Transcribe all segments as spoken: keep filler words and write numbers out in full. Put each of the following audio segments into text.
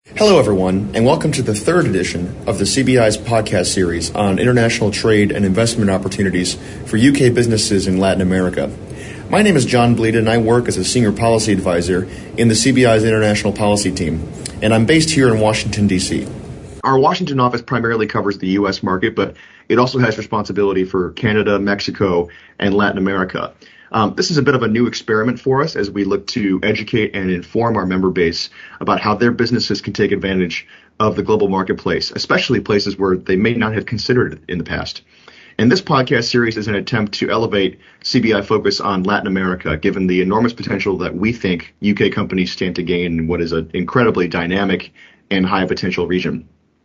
Hello, everyone, and welcome to the third edition of the C B I's podcast series on international trade and investment opportunities for U K businesses in Latin America. My name is John Bleed, and I work as a senior policy advisor in the C B I's international policy team, and I'm based here in Washington, D C. Our Washington office primarily covers the U S market, but it also has responsibility for Canada, Mexico, and Latin America. Um, this is a bit of a new experiment for us as we look to educate and inform our member base about how their businesses can take advantage of the global marketplace, especially places where they may not have considered it in the past. And this podcast series is an attempt to elevate C B I focus on Latin America, given the enormous potential that we think U K companies stand to gain in what is an incredibly dynamic and high potential region.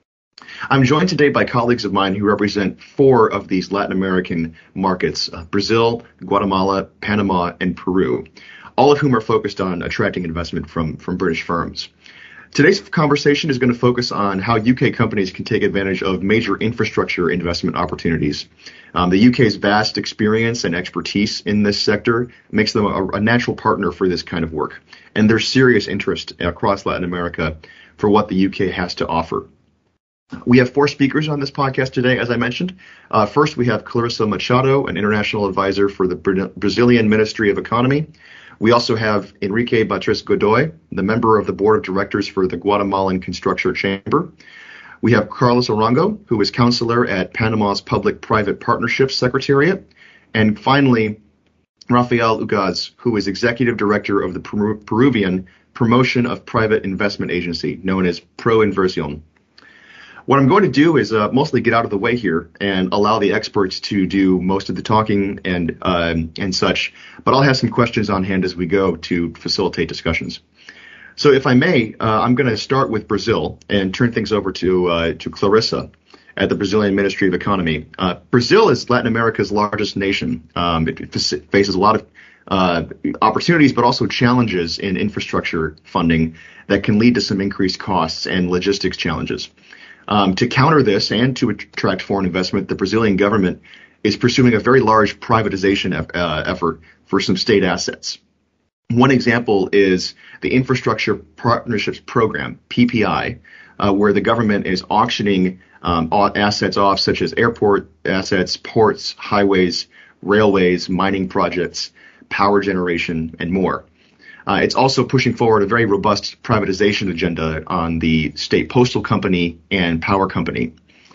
I'm joined today by colleagues of mine who represent four of these Latin American markets, uh, Brazil, Guatemala, Panama, and Peru, all of whom are focused on attracting investment from, from British firms. Today's conversation is going to focus on how U K companies can take advantage of major infrastructure investment opportunities. Um, the U K's vast experience and expertise in this sector makes them a, a natural partner for this kind of work, and there's serious interest across Latin America for what the U K has to offer. We have four speakers on this podcast today, as I mentioned. Uh, first, we have Clarissa Machado, an international advisor for the Bra- Brazilian Ministry of Economy. We also have Enrique Batres Godoy, the member of the board of directors for the Guatemalan Constructor Chamber. We have Carlos Arango, who is counselor at Panama's Public-Private Partnerships Secretariat. And finally, Rafael Ugaz, who is executive director of the Peru- Peruvian Promotion of Private Investment Agency, known as ProInversión. What I'm going to do is uh, mostly get out of the way here and allow the experts to do most of the talking and uh, and such, but I'll have some questions on hand as we go to facilitate discussions. So if I may, uh, I'm going to start with Brazil and turn things over to uh, to Clarissa at the Brazilian Ministry of Economy. Uh, Brazil is Latin America's largest nation. Um, it faces a lot of uh, opportunities, but also challenges in infrastructure funding that can lead to some increased costs and logistics challenges. Um, to counter this and to attract foreign investment, the Brazilian government is pursuing a very large privatization eff- uh, effort for some state assets. One example is the Infrastructure Partnerships Program, P P I, uh, where the government is auctioning um, assets off, such as airport assets, ports, highways, railways, mining projects, power generation, and more. Uh, it's also pushing forward a very robust privatization agenda on the state postal company and power company.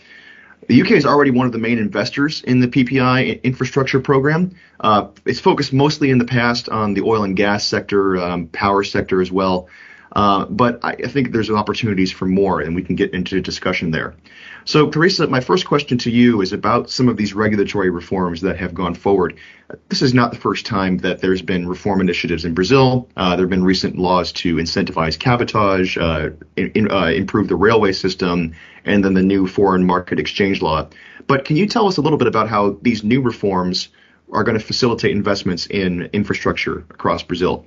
The U K is already one of the main investors in the P P I infrastructure program. Uh, it's focused mostly in the past on the oil and gas sector, um, power sector as well. Uh, but I, I think there's opportunities for more, and we can get into discussion there. So, Clarissa, my first question to you is about some of these regulatory reforms that have gone forward. This is not the first time that there's been reform initiatives in Brazil. Uh, there have been recent laws to incentivize cabotage, uh, in, uh, improve the railway system, and then the new foreign market exchange law. But can you tell us a little bit about how these new reforms are going to facilitate investments in infrastructure across Brazil?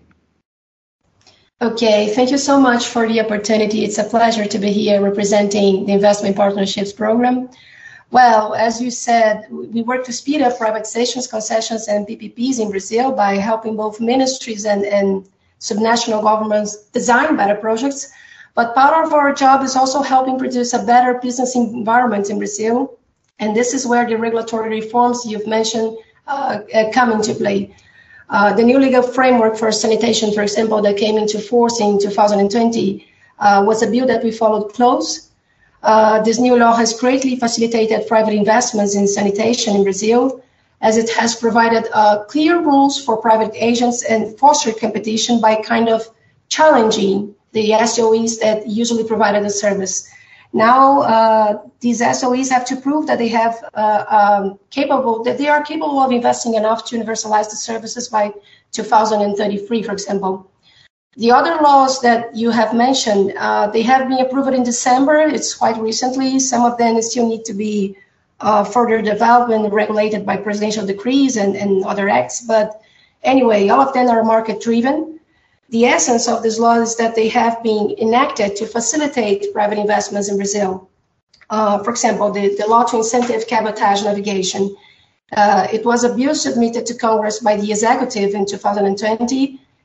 Okay, thank you so much for the opportunity. It's a pleasure to be here representing the Investment Partnerships Program. Well, as you said, we work to speed up privatizations, concessions, and P P Ps in Brazil by helping both ministries and, and subnational governments design better projects. But part of our job is also helping produce a better business environment in Brazil. And this is where the regulatory reforms you've mentioned uh, come into play. Uh, the new legal framework for sanitation, for example, that came into force in two thousand twenty uh, was a bill that we followed close. Uh, this new law has greatly facilitated private investments in sanitation in Brazil, as it has provided uh, clear rules for private agents and fostered competition by kind of challenging the S O Es that usually provided the service. Now, uh, these S O Es have to prove that they have uh, um, capable that they are capable of investing enough to universalize the services by two thousand thirty-three, for example. The other laws that you have mentioned, uh, they have been approved in December. It's quite recently. Some of them still need to be uh, further developed and regulated by presidential decrees and, and other acts. But anyway, all of them are market-driven. The essence of this law is that they have been enacted to facilitate private investments in Brazil. Uh, for example, the, the law to incentive cabotage navigation. Uh, it was a bill submitted to Congress by the executive in two thousand twenty,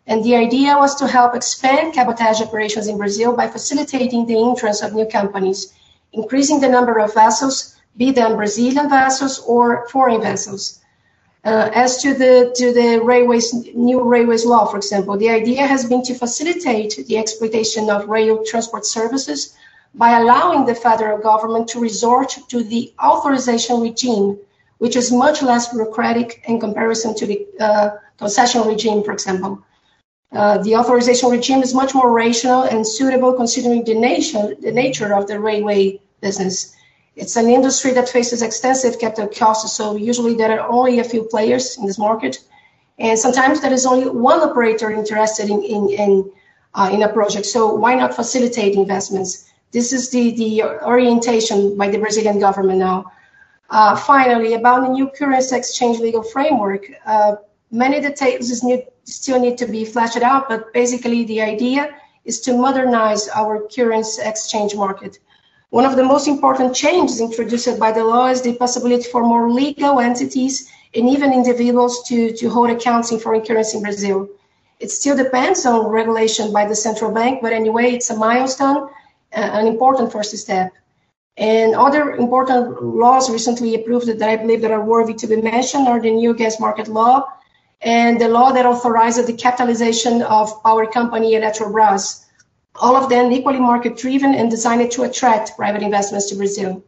And the idea was to help expand cabotage operations in Brazil by facilitating the entrance of new companies, increasing the number of vessels, be them Brazilian vessels or foreign vessels. Uh, as to the to the railways, new railways law, for example, the idea has been to facilitate the exploitation of rail transport services by allowing the federal government to resort to the authorization regime, which is much less bureaucratic in comparison to the uh, concession regime, for example. Uh, the authorization regime is much more rational and suitable considering the, nation, the nature of the railway business. It's an industry that faces extensive capital costs, so usually there are only a few players in this market, and sometimes there is only one operator interested in, in, in, uh, in a project, so why not facilitate investments? This is the, the orientation by the Brazilian government now. Uh, finally, about the new currency exchange legal framework, uh, many details need, still need to be fleshed out, but basically the idea is to modernize our currency exchange market. One of the most important changes introduced by the law is the possibility for more legal entities and even individuals to, to hold accounts in foreign currency in Brazil. It still depends on regulation by the central bank, but anyway, it's a milestone, uh, an important first step. And other important laws recently approved that I believe that are worthy to be mentioned are the new gas market law and the law that authorizes the capitalization of power company Eletrobras. All of them equally market-driven and designed to attract private investments to Brazil.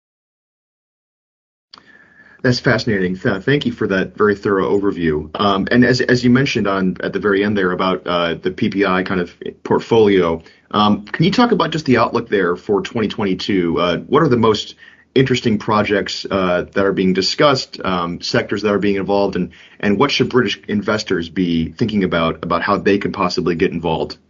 That's fascinating. Thank you for that very thorough overview. Um, and as as you mentioned on at the very end there about uh, the P P I kind of portfolio, um, can you talk about just the outlook there for twenty twenty-two? Uh, what are the most interesting projects uh, that are being discussed, um, sectors that are being involved, and and what should British investors be thinking about about how they can possibly get involved?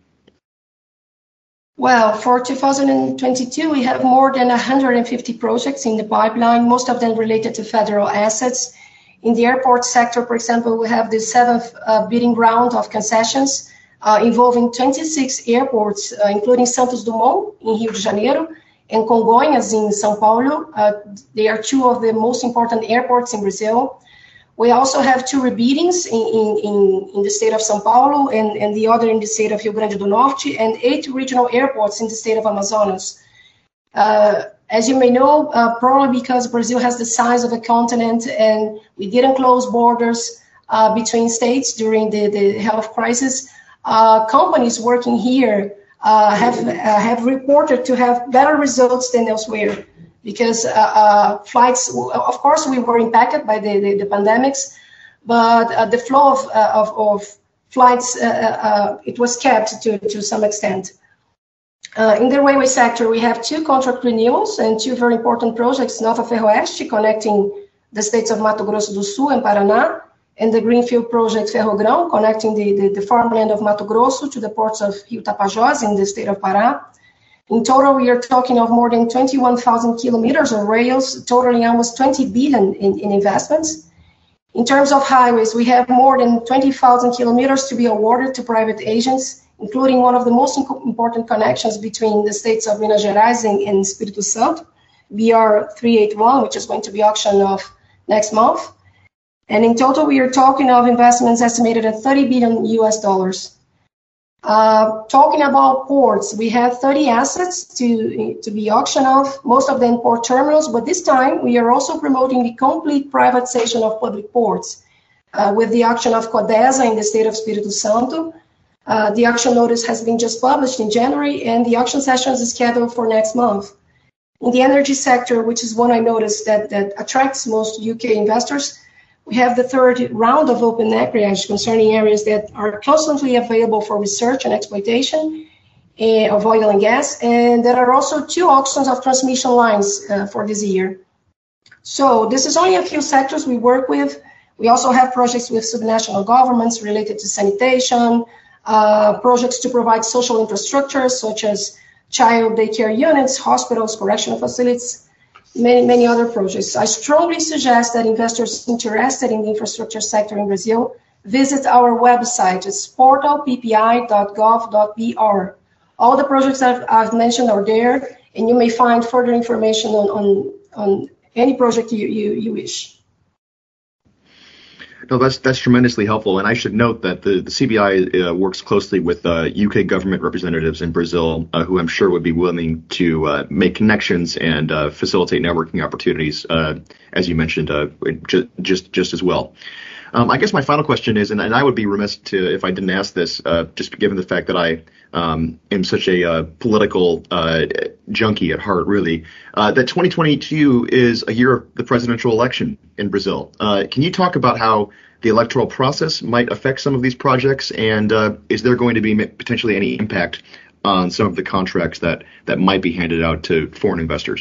Well, for two thousand twenty-two, we have more than one hundred fifty projects in the pipeline, most of them related to federal assets. In the airport sector, for example, we have the seventh uh, bidding round of concessions uh, involving twenty-six airports, uh, including Santos Dumont in Rio de Janeiro and Congonhas in São Paulo. Uh, they are two of the most important airports in Brazil. We also have two rebiddings in, in, in the state of São Paulo and, and the other in the state of Rio Grande do Norte, and eight regional airports in the state of Amazonas. Uh, as you may know, uh, probably because Brazil has the size of a continent and we didn't close borders uh, between states during the, the health crisis, uh, companies working here uh, have, uh, have reported to have better results than elsewhere. Because uh, uh, flights, of course, we were impacted by the, the, the pandemics, but uh, the flow of, uh, of, of flights, uh, uh, it was kept to, to some extent. Uh, in the railway sector, we have two contract renewals and two very important projects, Nova Ferroeste, connecting the states of Mato Grosso do Sul and Paraná, and the Greenfield project Ferrogrão, connecting the, the, the farmland of Mato Grosso to the ports of Rio Tapajós in the state of Pará. In total, we are talking of more than twenty-one thousand kilometers of rails, totaling almost twenty billion in, in investments. In terms of highways, we have more than twenty thousand kilometers to be awarded to private agents, including one of the most important connections between the states of Minas Gerais and, and Espírito Santo, B R three eighty-one, which is going to be auctioned off next month. And in total, we are talking of investments estimated at thirty billion U S dollars. Uh, talking about ports, we have thirty assets to, to be auctioned off, most of them port terminals, but this time we are also promoting the complete privatization of public ports uh, with the auction of Codesa in the state of Espírito Santo. Uh, the auction notice has been just published in January, and the auction session is scheduled for next month. In the energy sector, which is one I noticed that, that attracts most U K investors, we have the third round of open acreage concerning areas that are constantly available for research and exploitation uh, of oil and gas, and there are also two auctions of transmission lines uh, for this year. So this is only a few sectors we work with. We also have projects with subnational governments related to sanitation, uh, projects to provide social infrastructure such as child daycare units, hospitals, correctional facilities, Many, many other projects. I strongly suggest that investors interested in the infrastructure sector in Brazil visit our website. It's portal p p i dot gov dot b r. All the projects that I've mentioned are there, and you may find further information on, on, on any project you, you, you wish. No, that's that's tremendously helpful, and I should note that the, the C B I uh, works closely with uh, U K government representatives in Brazil, uh, who I'm sure would be willing to uh, make connections and uh, facilitate networking opportunities, uh, as you mentioned, uh, just just just as well. Um, I guess my final question is, and, and I would be remiss to if I didn't ask this, uh, just given the fact that I um, am such a uh, political uh, junkie at heart, really, uh, that twenty twenty-two is a year of the presidential election in Brazil. Uh, can you talk about how the electoral process might affect some of these projects, and uh, is there going to be potentially any impact on some of the contracts that, that might be handed out to foreign investors?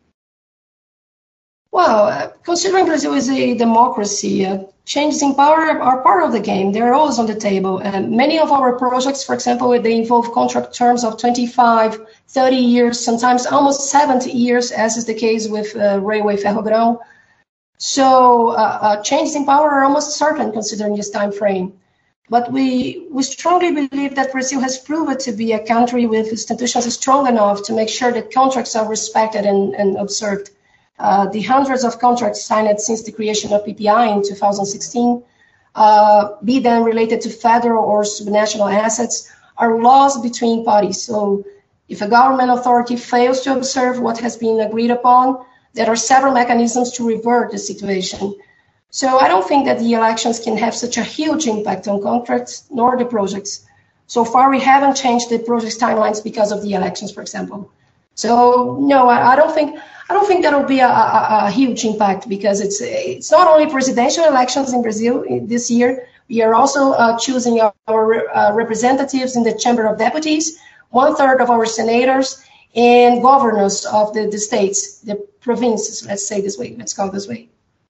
Well, uh, considering Brazil is a democracy, uh, changes in power are part of the game. They're always on the table. And many of our projects, for example, they involve contract terms of twenty-five, thirty years, sometimes almost seventy years, as is the case with uh, Railway Ferrogrão. So uh, uh, changes in power are almost certain considering this time frame. But we, we strongly believe that Brazil has proven to be a country with institutions strong enough to make sure that contracts are respected and, and observed. Uh, the hundreds of contracts signed since the creation of P P I in two thousand sixteen, uh, be them related to federal or subnational assets, are laws between parties. So if a government authority fails to observe what has been agreed upon, there are several mechanisms to revert the situation. So I don't think that the elections can have such a huge impact on contracts nor the projects. So far, we haven't changed the project's timelines because of the elections, for example. So no, I, I don't think I don't think that will be a, a, a huge impact because it's it's not only presidential elections in Brazil this year. We are also uh, choosing our, our uh, representatives in the Chamber of Deputies, one third of our senators, and governors of the, the states, the provinces. Let's say this way. Let's call it this way.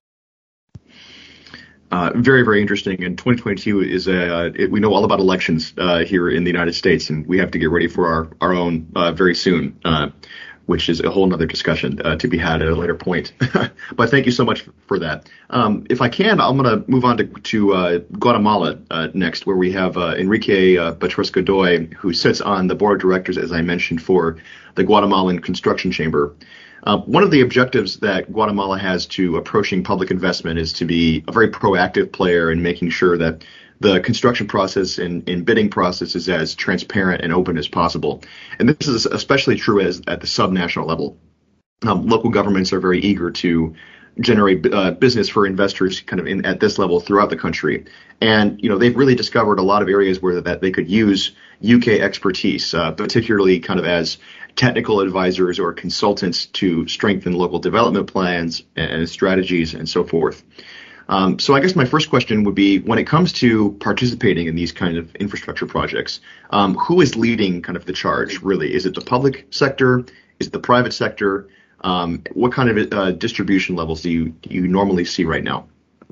Uh, very, very interesting. And twenty twenty-two is a, uh, it, we know all about elections uh, here in the United States, and we have to get ready for our, our own uh, very soon, uh, which is a whole nother discussion uh, to be had at a later point. But thank you so much for that. Um, if I can, I'm going to move on to, to uh, Guatemala uh, next, where we have uh, Enrique uh, Batres Godoy, who sits on the board of directors, as I mentioned, for the Guatemalan Construction Chamber. Uh, one of the objectives that Guatemala has to approaching public investment is to be a very proactive player in making sure that the construction process and, and bidding process is as transparent and open as possible. And this is especially true as at the subnational level. Um, local governments are very eager to generate uh, business for investors kind of in, at this level throughout the country. And, you know, they've really discovered a lot of areas where that they could use U K expertise, uh, particularly kind of as technical advisors or consultants to strengthen local development plans and strategies and so forth. Um, so I guess my first question would be, when it comes to participating in these kind of infrastructure projects, um, who is leading kind of the charge, really? Is it the public sector? Is it the private sector? Um, what kind of uh, distribution levels do you, do you normally see right now?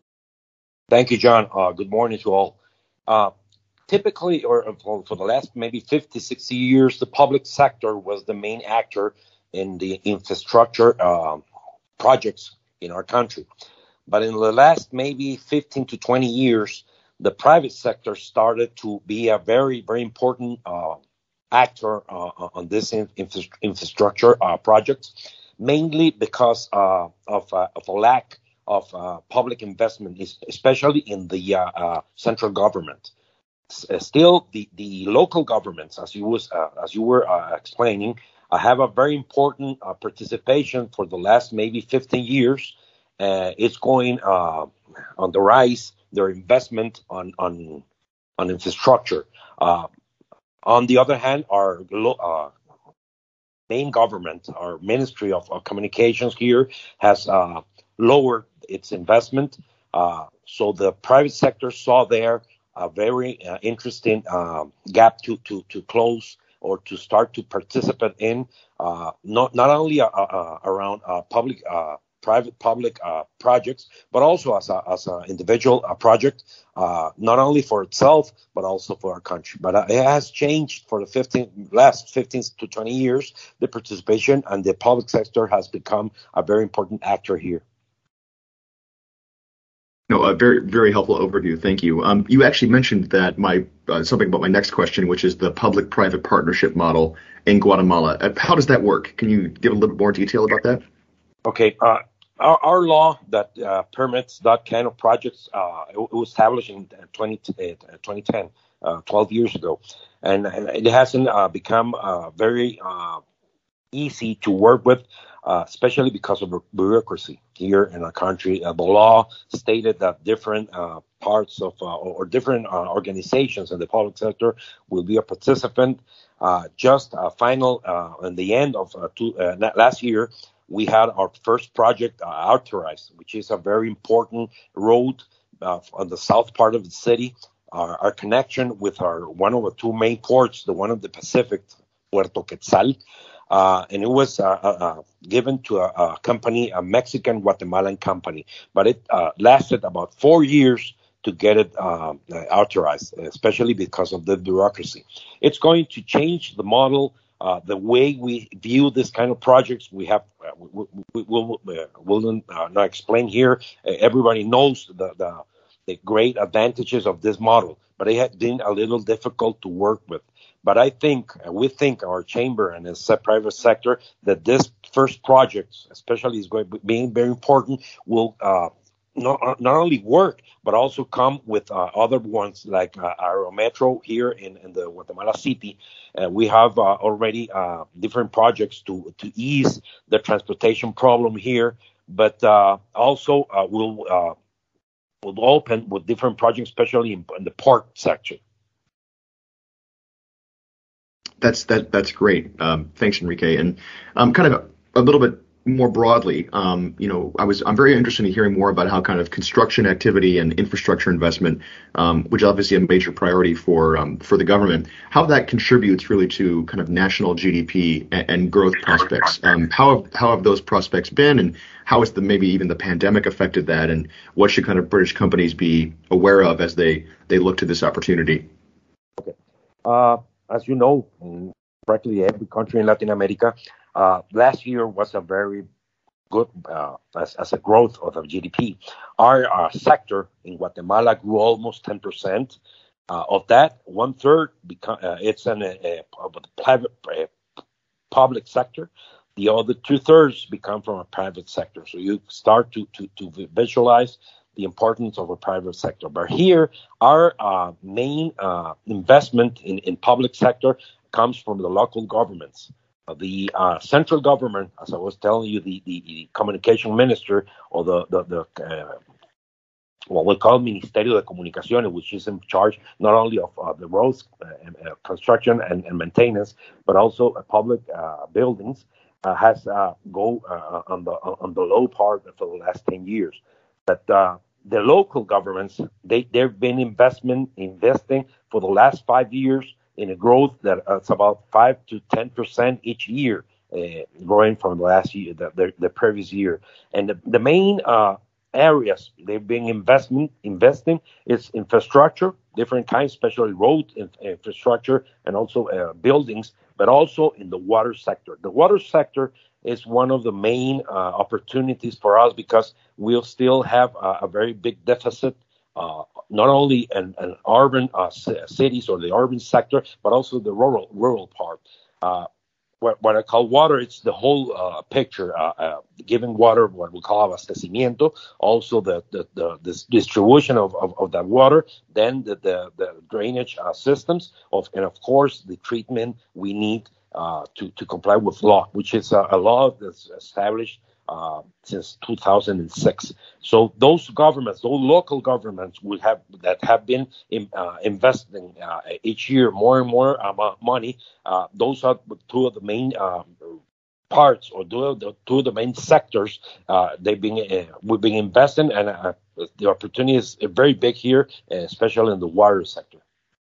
Thank you, John. Uh, good morning to all. Uh, typically, or for, for the last maybe fifty, sixty years, the public sector was the main actor in the infrastructure uh, projects in our country. But in the last maybe fifteen to twenty years, the private sector started to be a very, very important uh, actor uh, on this in, infra- infrastructure uh, projects, mainly because uh, of, uh, of a lack of uh, public investment, especially in the uh, uh, central government. S- still, the, the local governments, as you was uh, as you were uh, explaining, uh, have a very important uh, participation for the last maybe fifteen years. Uh, it's going uh, on the rise, their investment on on, on infrastructure. Uh, on the other hand, our uh, main government, our Ministry of, of Communications here, has uh, lowered its investment. Uh, so the private sector saw there a very uh, interesting uh, gap to, to, to close or to start to participate in, uh, not, not only uh, uh, around uh, public uh private public uh, projects, but also as a as an individual uh, project, uh, not only for itself, but also for our country. But uh, it has changed for the fifteen, last fifteen to twenty years. The participation and the public sector has become a very important actor here. No, a very, very helpful overview. Thank you. Um, you actually mentioned that my uh, something about my next question, which is the public-private partnership model in Guatemala. Uh, how does that work? Can you give a little bit more detail about that? Okay. Uh, our, our law that uh, permits that kind of projects uh, it was established in twenty ten, uh, twelve years ago, and, and it hasn't uh, become uh, very uh, easy to work with, uh, especially because of bureaucracy here in our country. Uh, the law stated that different uh, parts of uh, or different uh, organizations in the public sector will be a participant. Uh, just uh, final uh, in the end of uh, two, uh, last year, we had our first project uh, authorized, which is a very important road uh, on the south part of the city. Our, our connection with our one of the two main ports, the one of the Pacific, Puerto Quetzal, uh, and it was uh, uh, given to a, a company, a Mexican Guatemalan company, but it uh, lasted about four years to get it uh, authorized, especially because of the bureaucracy. It's going to change the model, uh, the way we view this kind of projects. We have, uh, we, we, we'll, uh, we'll uh, not explain here. Uh, everybody knows the, the the great advantages of this model, but it has been a little difficult to work with. But I think, uh, we think our chamber and the private sector, that this first project, especially is going being very important, will uh, not, not only work, but also come with uh, other ones like uh, Aerometro here in, in the Guatemala City. Uh, we have uh, already uh, different projects to, to ease the transportation problem here, but uh, also uh, we'll, uh, we'll open with different projects, especially in, in the port sector. That's that. That's great. Um, thanks, Enrique. And um, kind of a, a little bit more broadly, um, you know, I was I'm very interested in hearing more about how kind of construction activity and infrastructure investment, um, which is obviously a major priority for um, for the government, how that contributes really to kind of national G D P and, and growth prospects. Um, how have how have those prospects been, and how has the maybe even the pandemic affected that, and what should kind of British companies be aware of as they they look to this opportunity? Okay. Uh, As you know, in practically every country in Latin America, uh, last year was a very good uh, as, as a growth of the G D P. Our, our sector in Guatemala grew almost ten percent. Uh, of that, one third become, uh, it's in a, a, a private a public sector. The other two thirds become from a private sector. So you start to to, to visualize the importance of a private sector. But here, our uh, main uh, investment in, in public sector comes from the local governments. Uh, the uh, central government, as I was telling you, the, the, the communication minister, or the, the, the uh, what we call Ministerio de Comunicaciones, which is in charge not only of uh, the roads uh, uh, construction and, and maintenance, but also uh, public uh, buildings, uh, has uh, go uh, on the on the low part for the last ten years. But uh, the local governments, they, they've been investment investing for the last five years in a growth that uh, it's about five to ten percent each year, uh, growing from the last year, the, the, the previous year. And the, the main uh, areas they've been investment investing is infrastructure, different kinds, especially road infrastructure and also uh, buildings, but also in the water sector. The water sector is one of the main uh, opportunities for us because we'll still have uh, a very big deficit, uh, not only in, in urban uh, c- cities or the urban sector, but also the rural rural part. Uh, what, what I call water, it's the whole uh, picture, uh, uh, giving water, what we call abastecimiento, also the, the, the, the distribution of, of, of that water, then the, the, the drainage uh, systems, of, and of course the treatment we need Uh, to, to comply with law, which is a, a law that's established uh, since two thousand six. So those governments, those local governments will have that have been in, uh, investing uh, each year more and more uh, money. Uh, those are two of the main uh, parts, or two of the, two of the main sectors uh, they've been uh, we've been investing, and uh, the opportunity is very big here, especially in the water sector.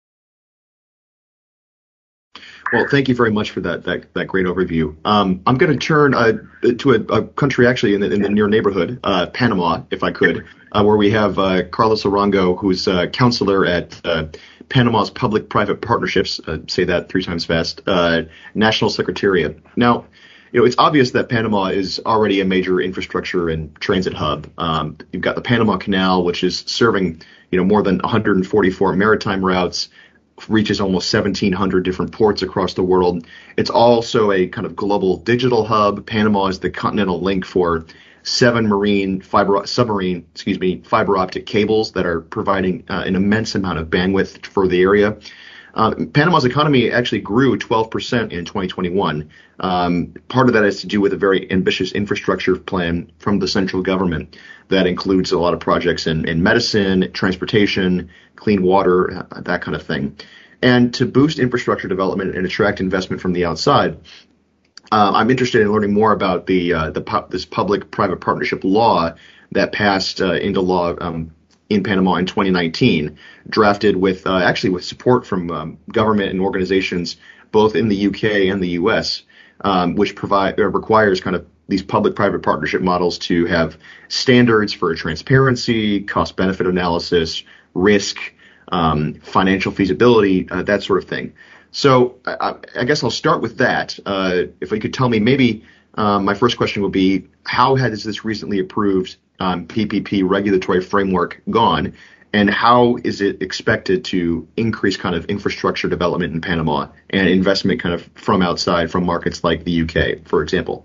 Well, thank you very much for that that, that great overview. Um, I'm going to turn uh, to a, a country actually in the, in the near neighborhood, uh, Panama, if I could, uh, where we have uh, Carlos Arango, who's a counselor at uh, Panama's Public-Private Partnerships, uh, say that three times fast, uh, National Secretariat. Now, you know, it's obvious that Panama is already a major infrastructure and transit hub. Um, you've got the Panama Canal, which is serving, you know, more than one hundred forty-four maritime routes, reaches almost seventeen hundred different ports across the world. It's also a kind of global digital hub. Panama is the continental link for seven marine fiber submarine, excuse me, fiber optic cables that are providing uh, an immense amount of bandwidth for the area. Uh, Panama's economy actually grew twelve percent in twenty twenty-one. Um, part of that has to do with a very ambitious infrastructure plan from the central government that includes a lot of projects in, in medicine, transportation, clean water, that kind of thing. And to boost infrastructure development and attract investment from the outside, uh, I'm interested in learning more about the uh, the pu- this public-private partnership law that passed uh, into law um, in Panama in twenty nineteen, drafted with uh, actually with support from um, government and organizations both in the U K and the U S, um, which provide uh, requires kind of these public-private partnership models to have standards for transparency, cost-benefit analysis, risk, um, financial feasibility, uh, that sort of thing. So I, I guess I'll start with that. Uh, if you could tell me, maybe um, my first question would be, how has this recently approved um, P P P regulatory framework gone, and how is it expected to increase kind of infrastructure development in Panama and investment kind of from outside, from markets like the U K, for example?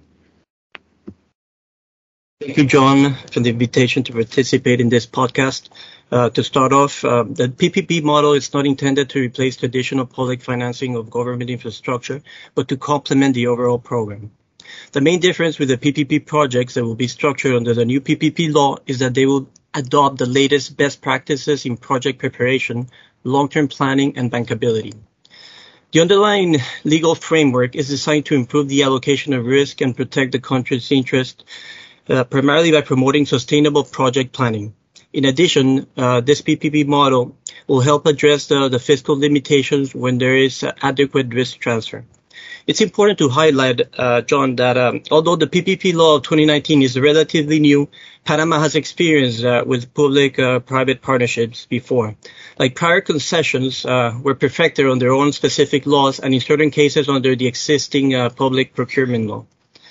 Thank you, John, for the invitation to participate in this podcast. Uh, to start off, uh, the P P P model is not intended to replace traditional public financing of government infrastructure, but to complement the overall program. The main difference with the P P P projects that will be structured under the new P P P law is that they will adopt the latest best practices in project preparation, long-term planning, and bankability. The underlying legal framework is designed to improve the allocation of risk and protect the country's interest, uh, primarily by promoting sustainable project planning. In addition, uh, this P P P model will help address the, the fiscal limitations when there is uh, adequate risk transfer. It's important to highlight, uh, John, that um, although the P P P law of twenty nineteen is relatively new, Panama has experience uh, with public-private uh, partnerships before. Like prior concessions uh, were perfected on their own specific laws and in certain cases under the existing uh, public procurement law.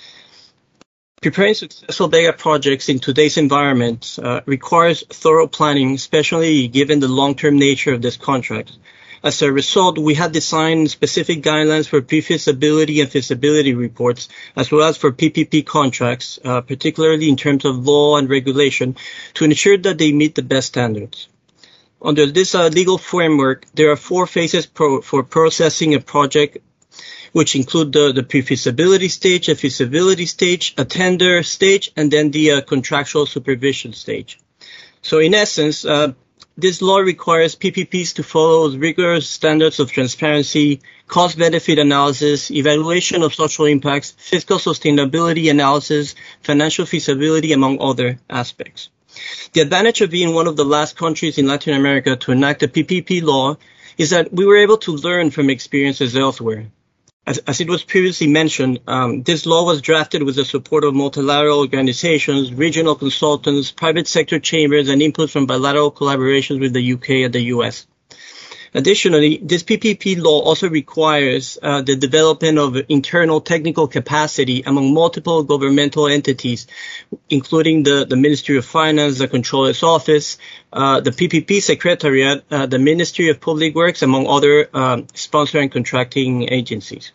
Preparing successful mega projects in today's environment uh, requires thorough planning, especially given the long-term nature of this contract. As a result, we have designed specific guidelines for pre-feasibility and feasibility reports, as well as for P P P contracts, uh, particularly in terms of law and regulation, to ensure that they meet the best standards. Under this uh, legal framework, there are four phases pro- for processing a project, which include the, the pre-feasibility stage, a feasibility stage, a tender stage, and then the uh, contractual supervision stage. So in essence, uh, this law requires P P Ps to follow rigorous standards of transparency, cost-benefit analysis, evaluation of social impacts, fiscal sustainability analysis, financial feasibility, among other aspects. The advantage of being one of the last countries in Latin America to enact a P P P law is that we were able to learn from experiences elsewhere. As, as it was previously mentioned, um, this law was drafted with the support of multilateral organizations, regional consultants, private sector chambers, and input from bilateral collaborations with the U K and the U S. Additionally, this P P P law also requires uh, the development of internal technical capacity among multiple governmental entities, including the, the Ministry of Finance, the Controller's Office, uh, the P P P Secretariat, uh, the Ministry of Public Works, among other um, sponsor and contracting agencies.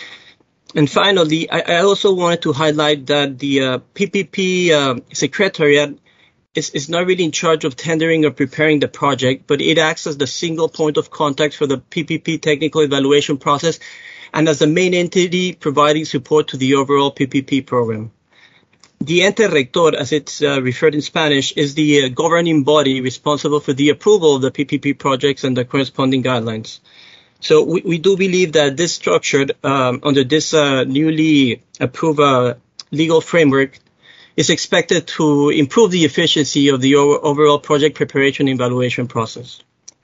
And finally, I, I also wanted to highlight that the uh, P P P uh, Secretariat is, is not really in charge of tendering or preparing the project, but it acts as the single point of contact for the P P P technical evaluation process and as the main entity providing support to the overall P P P program. The ente rector, as it's uh, referred in Spanish, is the uh, governing body responsible for the approval of the P P P projects and the corresponding guidelines. So we, we do believe that this structured um, under this uh, newly approved uh, legal framework is expected to improve the efficiency of the o- overall project preparation and evaluation process.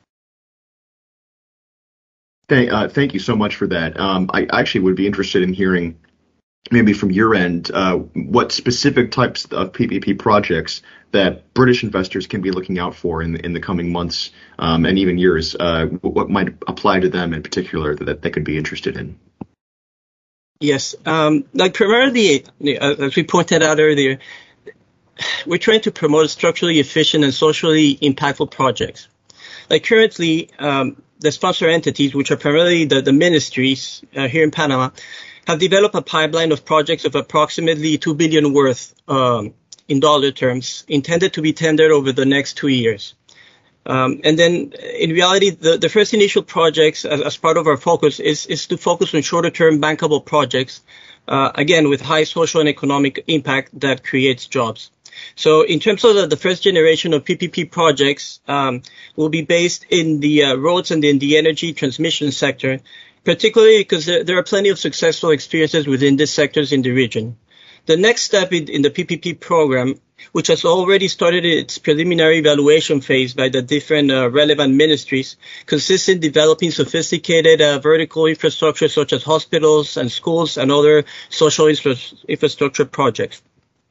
Thank, uh, thank you so much for that. Um, I actually would be interested in hearing, maybe from your end, uh, what specific types of P P P projects that British investors can be looking out for in, in the coming months um, and even years, uh, what might apply to them in particular that they could be interested in. Yes, um, like primarily, as we pointed out earlier, we're trying to promote structurally efficient and socially impactful projects. Like currently, um, the sponsor entities, which are primarily the, the ministries uh, here in Panama, have developed a pipeline of projects of approximately two billion dollars worth um, in dollar terms, intended to be tendered over the next two years. Um, and then in reality, the, the first initial projects as, as part of our focus is, is to focus on shorter term bankable projects, uh, again, with high social and economic impact that creates jobs. So in terms of the, the first generation of P P P projects, um, will be based in the uh, roads and in the energy transmission sector, particularly because there, there are plenty of successful experiences within these sectors in the region. The next step in, in the P P P program, which has already started its preliminary evaluation phase by the different uh, relevant ministries, consists in developing sophisticated uh, vertical infrastructure such as hospitals and schools and other social infra- infrastructure projects.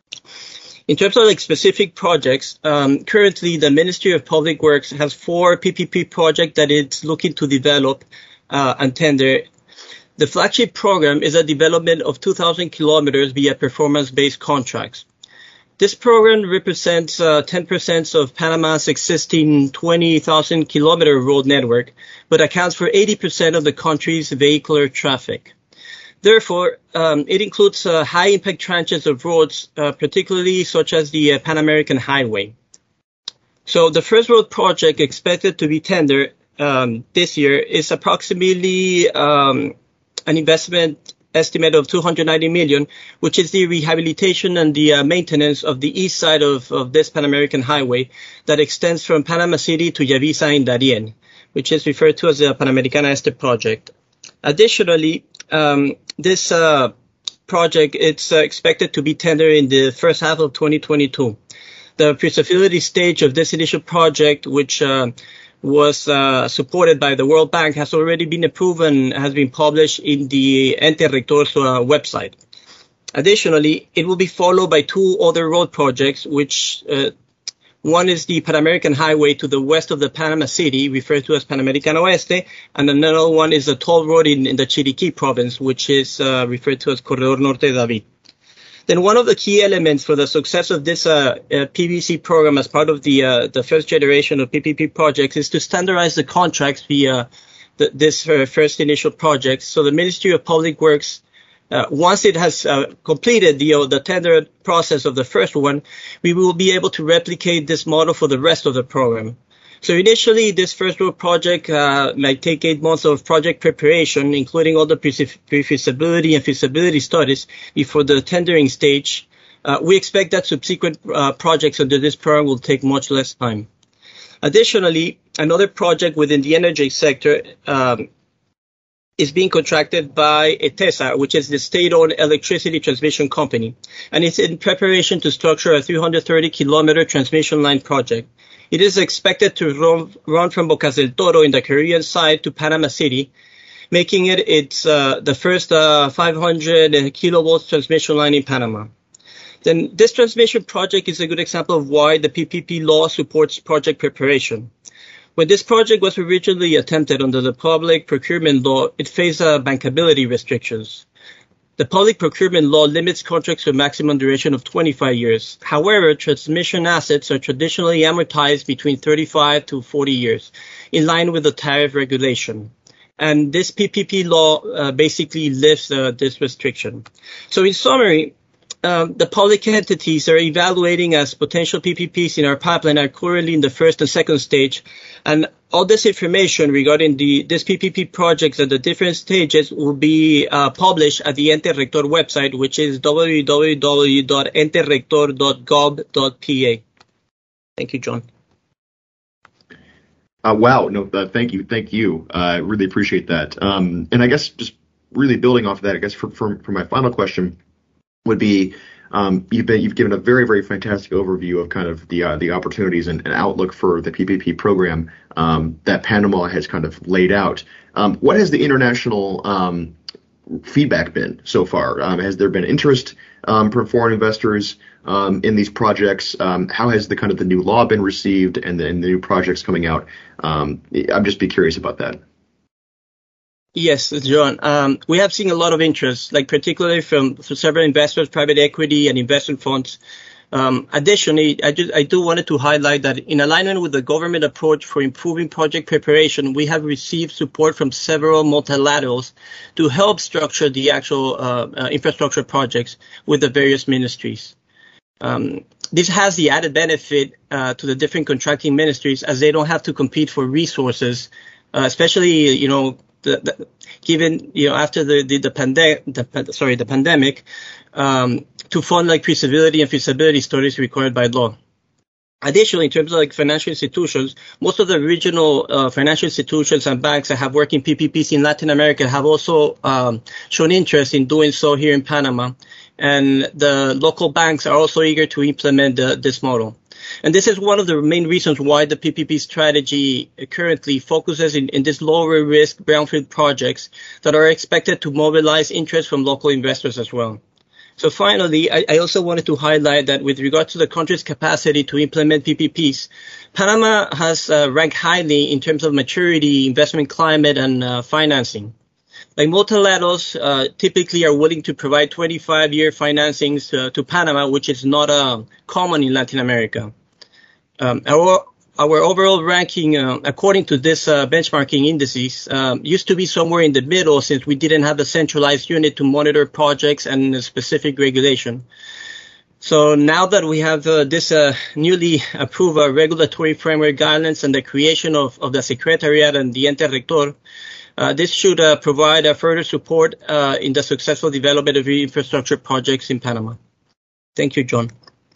In terms of like specific projects, um, currently the Ministry of Public Works has four P P P projects that it's looking to develop uh, and tender. The flagship program is a development of two thousand kilometers via performance-based contracts. This program represents uh, ten percent of Panama's existing twenty thousand kilometer road network, but accounts for eighty percent of the country's vehicular traffic. Therefore, um, it includes uh, high-impact tranches of roads, uh, particularly such as the uh, Pan American Highway. So the first road project expected to be tendered um, this year is approximately um, an investment estimate of two hundred ninety million, which is the rehabilitation and the uh, maintenance of the east side of, of this Pan American Highway that extends from Panama City to Yavisa in Darien, which is referred to as the Panamericana Este project. Additionally, um, this uh, project it's uh, expected to be tendered in the first half of twenty twenty-two. The feasibility stage of this initial project, which uh, was uh, supported by the World Bank, has already been approved and has been published in the Ente Rector's uh, website. Additionally, it will be followed by two other road projects, which uh, one is the Pan American Highway to the west of the Panama City, referred to as Panamericana Oeste, and another one is a toll road in, in the Chiriquí province, which is uh, referred to as Corredor Norte David. Then one of the key elements for the success of this uh, uh, P V C program as part of the uh, the first generation of P P P projects is to standardize the contracts via the, this uh, first initial project. So the Ministry of Public Works, uh, once it has uh, completed the uh, the tender process of the first one, we will be able to replicate this model for the rest of the program. So initially, this first road project uh, might take eight months of project preparation, including all the pre-feasibility and feasibility studies before the tendering stage. Uh, we expect that subsequent uh, projects under this program will take much less time. Additionally, another project within the energy sector um, is being contracted by ETESA, which is the state-owned electricity transmission company, and it's in preparation to structure a three hundred thirty kilometer transmission line project. It is expected to run, run from Bocas del Toro in the Caribbean side to Panama City, making it its uh, the first uh, five hundred kilovolts transmission line in Panama. Then this transmission project is a good example of why the P P P law supports project preparation. When this project was originally attempted under the public procurement law, it faced uh, bankability restrictions. The public procurement law limits contracts to a maximum duration of twenty-five years. However, transmission assets are traditionally amortized between thirty-five to forty years, in line with the tariff regulation. And this P P P law uh, basically lifts uh, this restriction. So in summary, um, the public entities are evaluating as potential P P Ps in our pipeline are currently in the first and second stage. And all this information regarding the this P P P projects at the different stages will be uh, published at the Ente Rector website, which is w w w dot ente rector dot gov dot p a. Thank you, John. Uh, wow. No, uh, thank you. Thank you. I uh, really appreciate that. Um, and I guess just really building off of that, I guess for, for, for my final question would be, um, you've been, you've given a very, very fantastic overview of kind of the, uh, the opportunities and, and outlook for the P P P program, um, that Panama has kind of laid out. Um, what has the international, um, feedback been so far? Um, has there been interest, um, from foreign investors, um, in these projects? Um, how has the kind of the new law been received and the, and the new projects coming out? Um, I'm just be curious about that. Yes, John. Um, we have seen a lot of interest, like particularly from, from several investors, private equity and investment funds. Um, additionally, I, just, I do wanted to highlight that in alignment with the government approach for improving project preparation, we have received support from several multilaterals to help structure the actual uh, uh, infrastructure projects with the various ministries. Um, this has the added benefit uh, to the different contracting ministries as they don't have to compete for resources, uh, especially, you know, the, the, given, you know, after the, the, the, pande- the sorry, the pandemic, um, to fund like feasibility and feasibility studies required by law. Additionally, in terms of like financial institutions, most of the regional uh, financial institutions and banks that have working P P Ps in Latin America have also um, shown interest in doing so here in Panama. And the local banks are also eager to implement the, this model. And this is one of the main reasons why the P P P strategy currently focuses in, in these lower risk brownfield projects that are expected to mobilize interest from local investors as well. So finally, I, I also wanted to highlight that with regard to the country's capacity to implement P P Ps, Panama has uh, ranked highly in terms of maturity, investment climate, and uh, financing. Like multilaterals uh, typically are willing to provide twenty-five year financings uh, to Panama, which is not uh, common in Latin America. Um, our, our overall ranking, uh, according to this uh, benchmarking indices, um, used to be somewhere in the middle since we didn't have a centralized unit to monitor projects and a specific regulation. So now that we have uh, this uh, newly approved uh, regulatory framework guidelines and the creation of, of the Secretariat and the Ente Rector, uh, this should uh, provide uh, further support uh, in the successful development of infrastructure projects in Panama. Thank you, John.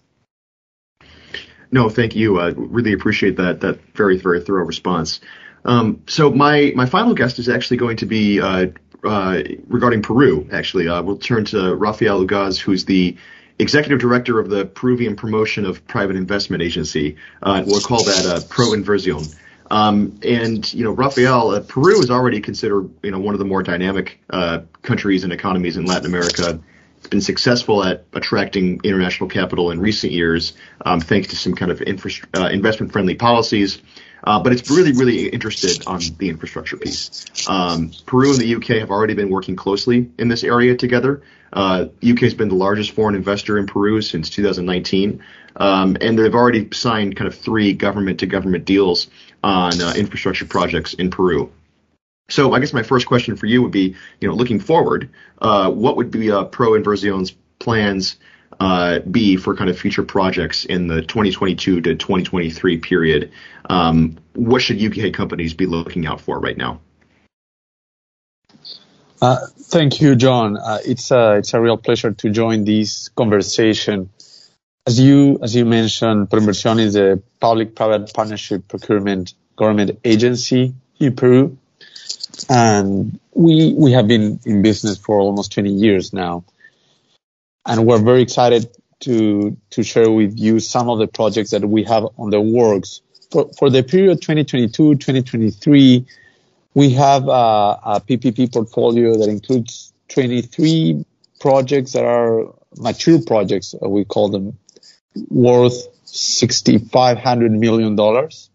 No, thank you. I uh, really appreciate that that very, very thorough response. Um, so my, my final guest is actually going to be uh, uh, regarding Peru, actually. Uh, we'll turn to Rafael Ugaz, who's the Executive Director of the Peruvian Promotion of Private Investment Agency. Uh, we'll call that uh, ProInversión. Um, and, you know, Rafael, uh, Peru is already considered, you know, one of the more dynamic uh, countries and economies in Latin America. It's been successful at attracting international capital in recent years, um, thanks to some kind of infra- uh, investment-friendly policies. Uh, but it's really, really interested on the infrastructure piece. Um, Peru and the U K have already been working closely in this area together. Uh, U K has been the largest foreign investor in Peru since two thousand nineteen, um, and they've already signed kind of three government-to-government deals on uh, infrastructure projects in Peru. So I guess my first question for you would be, you know, looking forward, uh, what would be uh, ProInversión's plans uh, be for kind of future projects in the twenty twenty-two to twenty twenty-three period? Um, what should U K companies be looking out for right now? Uh, thank you, John. Uh, it's a it's a real pleasure to join this conversation. As you as you mentioned, ProInversión is a public-private partnership procurement government agency in Peru. And we we have been in business for almost twenty years now. And we're very excited to to share with you some of the projects that we have on the works. For, for the period twenty twenty-two to twenty twenty-three, we have a, a P P P portfolio that includes twenty-three projects that are mature projects, we call them, worth six thousand five hundred million dollars.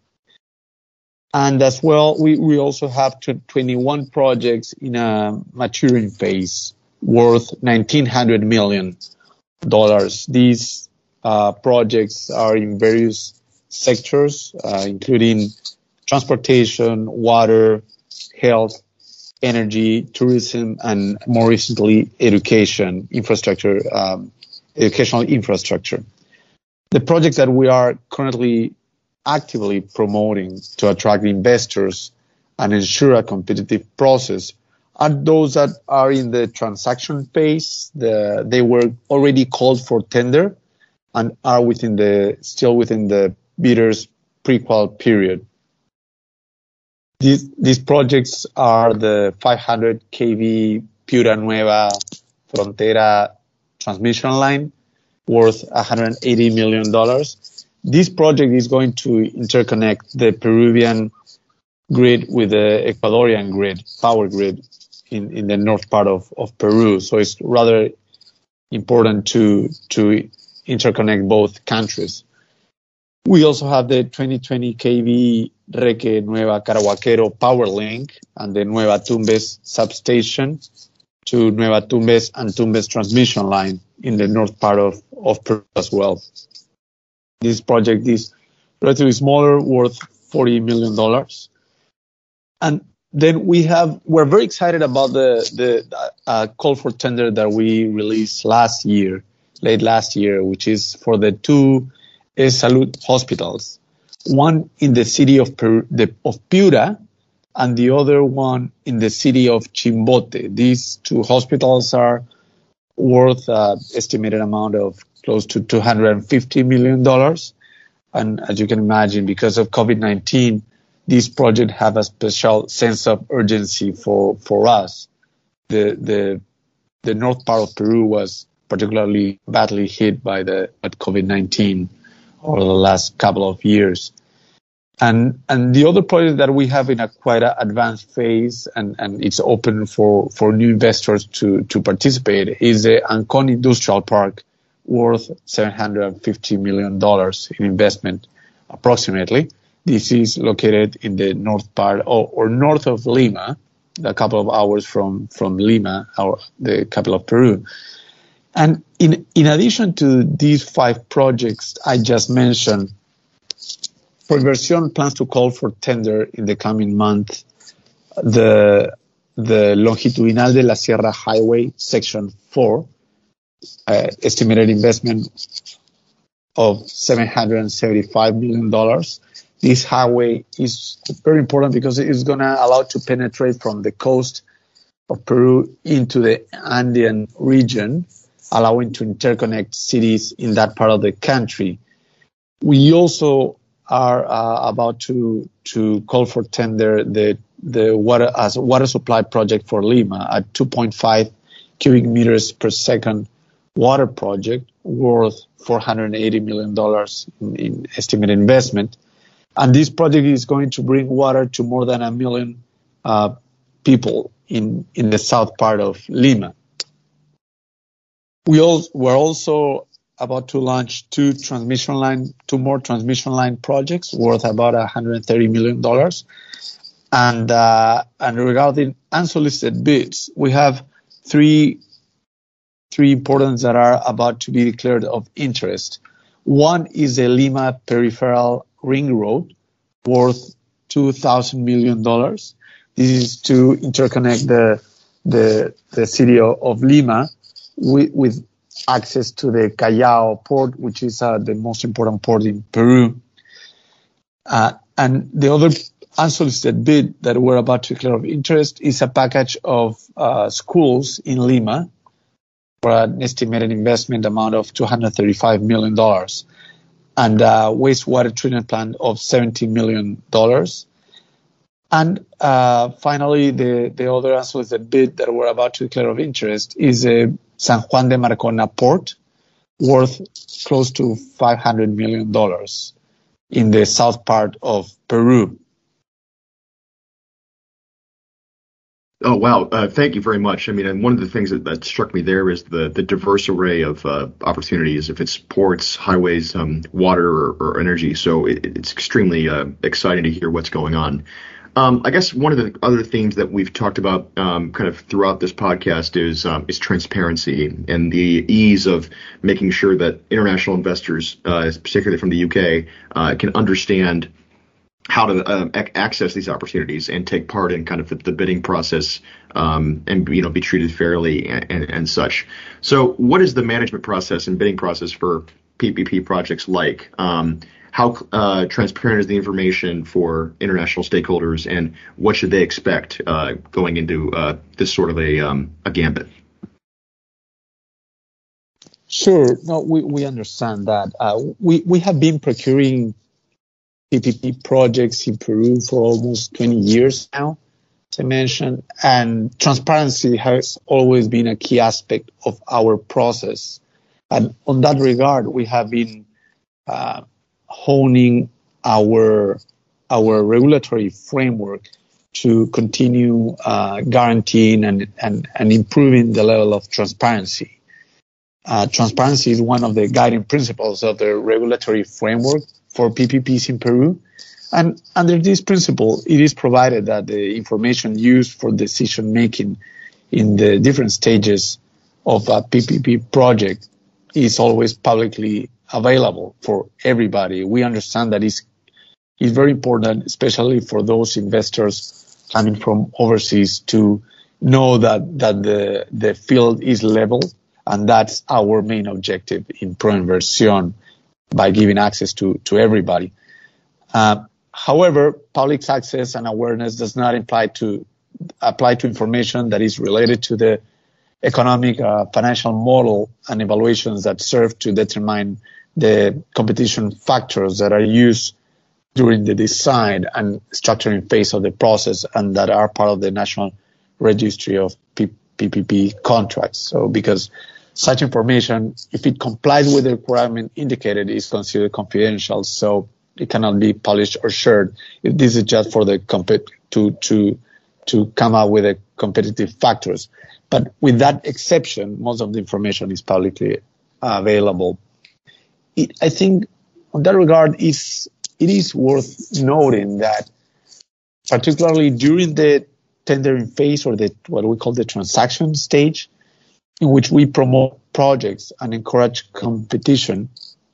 And as well, we, we also have twenty-one projects in a maturing phase worth one thousand nine hundred million dollars. These uh, projects are in various sectors, uh, including transportation, water, health, energy, tourism, and more recently, education, infrastructure, um, educational infrastructure. The projects that we are currently actively promoting to attract investors and ensure a competitive process are those that are in the transaction phase. The, they were already called for tender and are within the still within the bidder's pre-qual period. These, these projects are the five hundred kilovolt Piura Nueva Frontera transmission line worth one hundred eighty million dollars. This project is going to interconnect the Peruvian grid with the Ecuadorian grid, power grid, in, in the north part of, of Peru. So it's rather important to to interconnect both countries. We also have the twenty twenty kilovolt Reque Nueva Caraguaquero power link and the Nueva Tumbes substation to Nueva Tumbes and Tumbes transmission line in the north part of, of Peru as well. This project is relatively smaller, worth forty million dollars. And then we have, we're very excited about the, the uh, call for tender that we released last year. late last year, which is for the two Salud hospitals, one in the city of Peru, the, of Piura, and the other one in the city of Chimbote. These two hospitals are worth an estimated amount of close to two hundred fifty million dollars. And as you can imagine, because of COVID nineteen, these projects have a special sense of urgency for, for us. The, the, the north part of Peru was particularly badly hit by the by COVID nineteen over the last couple of years. And, and the other project that we have in a quite a advanced phase, and, and it's open for, for new investors to, to participate, is the Ancon Industrial Park, worth seven hundred fifty million dollars in investment, approximately. This is located in the north part or, or north of Lima, a couple of hours from, from Lima, our, the capital of Peru. And in, in addition to these five projects I just mentioned, Proinversión plans to call for tender in the coming month the, the Longitudinal de la Sierra Highway, Section four, uh, estimated investment of seven hundred seventy-five million dollars. This highway is very important because it is going to allow to penetrate from the coast of Peru into the Andean region, allowing to interconnect cities in that part of the country. We also are uh, about to to call for tender the the water as a water supply project for Lima, a two point five cubic meters per second water project worth four hundred eighty million dollars in, in estimated investment. And this project is going to bring water to more than a million uh, people in in the south part of Lima. We all we're also about to launch two transmission line, two more transmission line projects worth about one hundred thirty million dollars. And, uh, and regarding unsolicited bids, we have three, three important that are about to be declared of interest. One is a Lima peripheral ring road worth two thousand million dollars. This is to interconnect the, the, the city of, of Lima with, with access to the Callao port, which is uh, the most important port in Peru. Uh, and the other unsolicited bid that we're about to declare of interest is a package of uh, schools in Lima for an estimated investment amount of two hundred thirty-five million dollars and a wastewater treatment plant of seventy million dollars. And uh, finally, the, the other unsolicited bid that we're about to declare of interest is a San Juan de Marcona port worth close to five hundred million dollars in the south part of Peru. Oh, wow. Uh, thank you very much. I mean, and one of the things that, that struck me there is the, the diverse array of uh, opportunities, if it's ports, highways, um, water, or, or energy. So it, it's extremely uh, exciting to hear what's going on. Um, I guess one of the other themes that we've talked about um, kind of throughout this podcast is um, is transparency and the ease of making sure that international investors, uh, particularly from the U K, uh, can understand how to uh, ac- access these opportunities and take part in kind of the, the bidding process um, and, you know, be treated fairly and, and, and such. So what is the management process and bidding process for P P P projects like? Um, how uh, transparent is the information for international stakeholders, and what should they expect uh, going into uh, this sort of a, um, a gambit? Sure. No, we, we understand that. Uh, we, we have been procuring P P P projects in Peru for almost twenty years now, as I mentioned, and transparency has always been a key aspect of our process. And on that regard, we have been uh, honing our our regulatory framework to continue uh, guaranteeing and, and, and improving the level of transparency. Uh, transparency is one of the guiding principles of the regulatory framework for P P Ps in Peru. And under this principle, it is provided that the information used for decision making in the different stages of a P P P project is always publicly available for everybody. We understand that it's, it's very important, especially for those investors coming from overseas, to know that, that the, the field is level And that's our main objective in Proinversión by giving access to, to everybody. Uh, however, public access and awareness does not imply to apply to information that is related to the economic uh, financial model and evaluations that serve to determine the competition factors that are used during the design and structuring phase of the process and that are part of the National Registry of P P P contracts. So because such information, if it complies with the requirement indicated, is considered confidential, so it cannot be published or shared if this is just for the compet to to to come up with the competitive factors. But with that exception, most of the information is publicly available. It, I think, in that regard, is it is worth noting that, particularly during the tendering phase or the what we call the transaction stage, in which we promote projects and encourage competition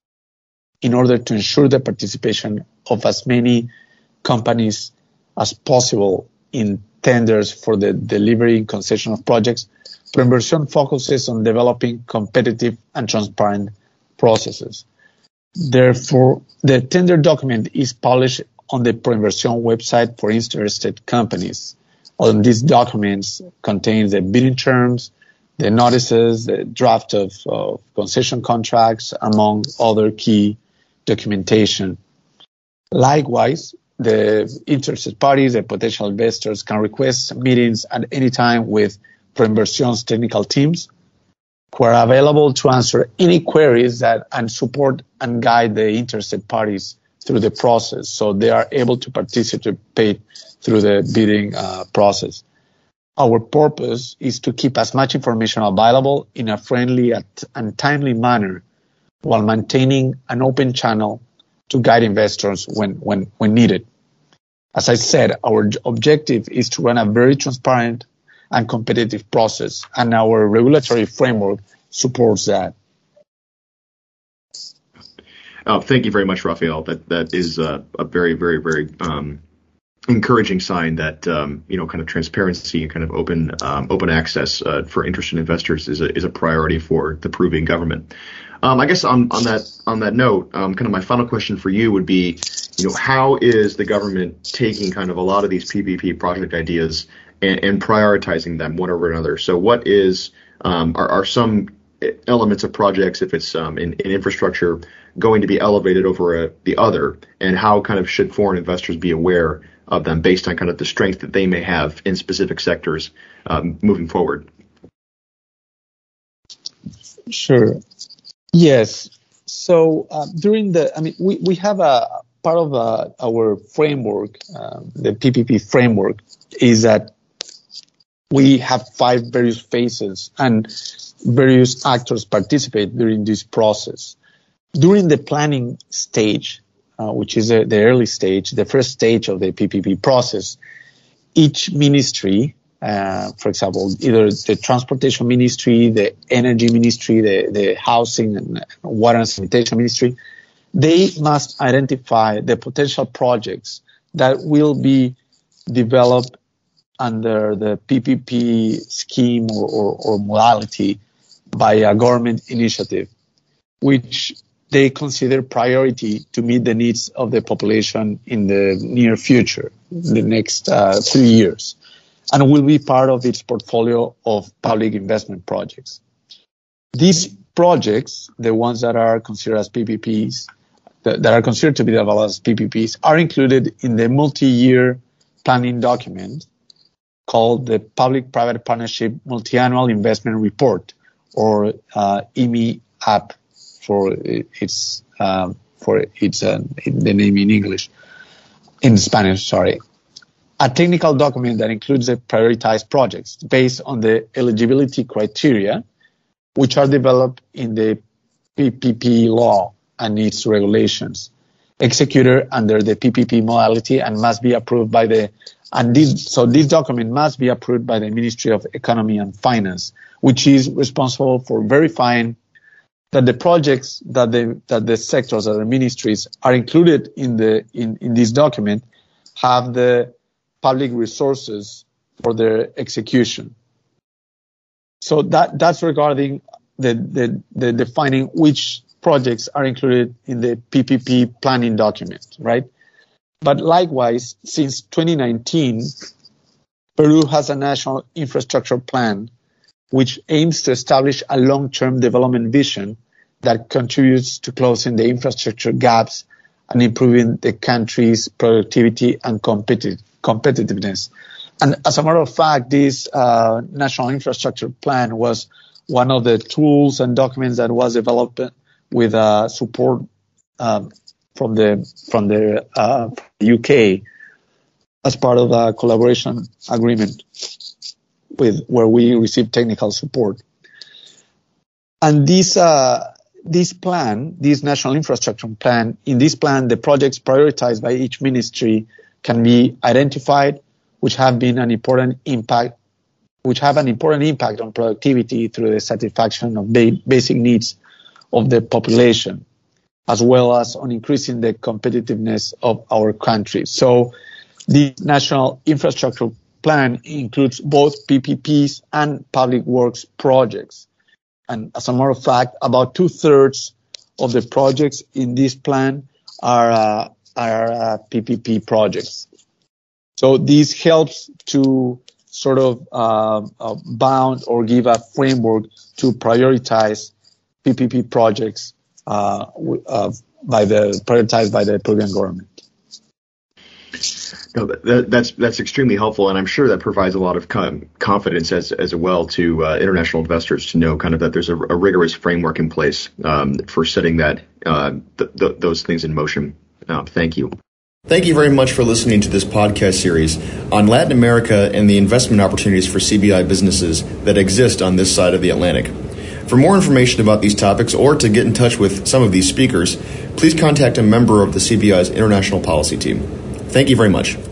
in order to ensure the participation of as many companies as possible in tenders for the delivery and concession of projects, Proinversión focuses on developing competitive and transparent processes. Therefore, the tender document is published on the Proinversión website for interested companies. On these documents contains the bidding terms, the notices, the draft of uh, concession contracts, among other key documentation. Likewise, the interested parties, the potential investors, can request meetings at any time with Proinversión's technical teams, who are available to answer any queries that and support and guide the interested parties through the process, so they are able to participate through the bidding uh, process. Our purpose is to keep as much information available in a friendly and timely manner while maintaining an open channel to guide investors when, when, when needed. As I said, our objective is to run a very transparent and competitive process, and our regulatory framework supports that. Oh, thank you very much, Rafael. That that is a, a very, very, very um, encouraging sign that um, you know, kind of transparency and kind of open um, open access uh, for interested investors is a is a priority for the Peruvian government. Um, I guess on on that on that note, um, kind of my final question for you would be, you know, how is the government taking kind of a lot of these P P P project ideas and, and prioritizing them one over another? So, what is um, are, are some elements of projects, if it's um, in, in infrastructure, going to be elevated over a, the other, and how kind of should foreign investors be aware of them based on kind of the strength that they may have in specific sectors um, moving forward? Sure. Yes. So uh, during the, I mean, we, we have a part of uh, our framework, uh, the P P P framework, is that we have five various phases and various actors participate during this process. During the planning stage, uh, which is uh, the early stage, the first stage of the P P P process, each ministry, uh, for example, either the Transportation Ministry, the Energy Ministry, the, the Housing and Water and Sanitation Ministry, they must identify the potential projects that will be developed under the P P P scheme or, or, or modality by a government initiative, which they consider priority to meet the needs of the population in the near future, the next uh, three years, and will be part of its portfolio of public investment projects. These projects, the ones that are considered as P P Ps, that, that are considered to be developed as P P Ps, are included in the multi-year planning document called the Public-Private Partnership Multi-Annual Investment Report, or uh, I M I A P for its um, for its uh, the name in English, in Spanish, sorry. A technical document that includes the prioritized projects based on the eligibility criteria, which are developed in the P P P law and its regulations, executed under the P P P modality, and must be approved by the and this so this document must be approved by the Ministry of Economy and Finance, which is responsible for verifying that the projects that the that the sectors or the ministries are included in the in, in this document have the public resources for their execution. So that that's regarding the, the, the defining which projects are included in the P P P planning document, right? But likewise, since twenty nineteen, Peru has a national infrastructure plan which aims to establish a long-term development vision that contributes to closing the infrastructure gaps and improving the country's productivity and competi- competitiveness. And as a matter of fact, this uh, national infrastructure plan was one of the tools and documents that was developed with uh, support um, from the from the uh, U K as part of a collaboration agreement with where we received technical support. And this uh, this plan, this national infrastructure plan, in this plan, the projects prioritized by each ministry can be identified, which have been an important impact, which have an important impact on productivity through the satisfaction of ba- basic needs of the population, as well as on increasing the competitiveness of our country. So the national infrastructure plan includes both P P Ps and public works projects. And as a matter of fact, about two-thirds of the projects in this plan are, uh, are uh, P P P projects. So this helps to sort of uh, uh, bound or give a framework to prioritize P P P projects uh, uh, by the prioritized by the Peruvian government. No, that, that's that's extremely helpful, and I'm sure that provides a lot of com- confidence as as well to uh, international investors to know kind of that there's a, a rigorous framework in place um, for setting that uh, th- th- those things in motion. Uh, thank you. Thank you very much for listening to this podcast series on Latin America and the investment opportunities for C B I businesses that exist on this side of the Atlantic. For more information about these topics or to get in touch with some of these speakers, please contact a member of the C B I's International Policy Team. Thank you very much.